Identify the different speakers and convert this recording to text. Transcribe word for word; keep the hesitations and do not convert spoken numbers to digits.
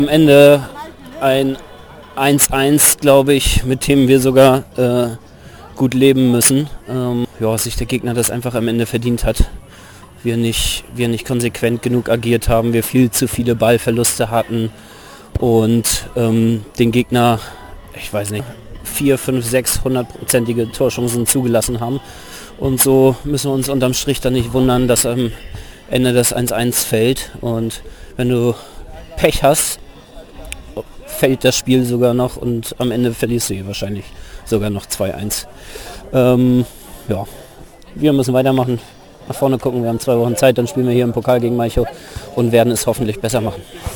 Speaker 1: Am Ende ein eins eins, glaube ich, mit dem wir sogar äh, gut leben müssen. Ähm, ja, sich der Gegner das einfach am Ende verdient hat. Wir nicht, wir nicht konsequent genug agiert haben, wir viel zu viele Ballverluste hatten und ähm, den Gegner, ich weiß nicht, vier, fünf, sechs hundertprozentige Torchancen zugelassen haben. Und so müssen wir uns unterm Strich dann nicht wundern, dass am Ende das eins eins fällt. Und wenn du Pech hast, fällt das Spiel sogar noch und am Ende verlierst du hier wahrscheinlich sogar noch zwei eins. Ähm, ja, wir müssen weitermachen, nach vorne gucken, wir haben zwei Wochen Zeit, dann spielen wir hier im Pokal gegen Malchow und werden es hoffentlich besser machen.